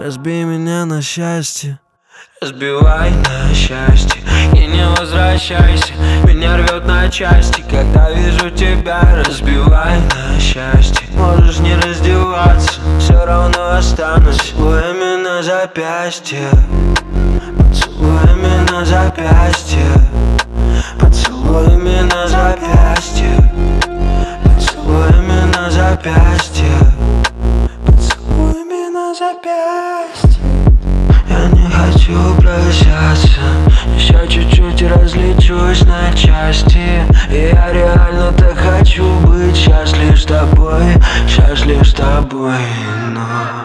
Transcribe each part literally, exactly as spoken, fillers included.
разбей меня на счастье. Разбивай на счастье и не возвращайся. Меня рвет на части, когда вижу тебя. Разбивай на счастье, можешь не раздеваться, все равно останусь. Поцелуями на запястье, поцелуями на запястье, поцелуями на запястье, поцелуями на запястье, поцелуями на запястье. Я не хочу прощаться, еще чуть-чуть и разлечусь на части. И я реально так хочу быть счастлив с тобой, счастлив с тобой, но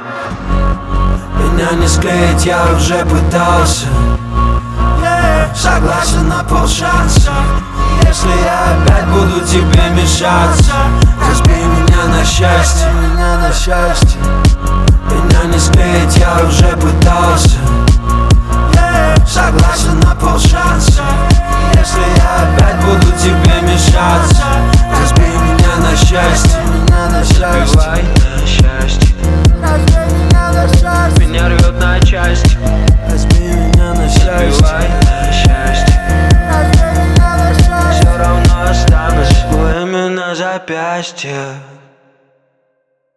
меня не склеить, я уже пытался. Согласен на полшанса, если я опять буду тебе мешаться. Разбей меня на счастье, меня на счастье. Меня не склеить, я уже пытался. Согласен на полшанса, если я опять буду тебе мешаться. Разбей меня на счастье, меня на счастье. Разбивай на счастье, разбей меня на счастье. Меня рвет на части, разбей меня на счастье. Разбивай на счастье, разбей меня на счастье. Все равно останусь. Поцелуями на запястье.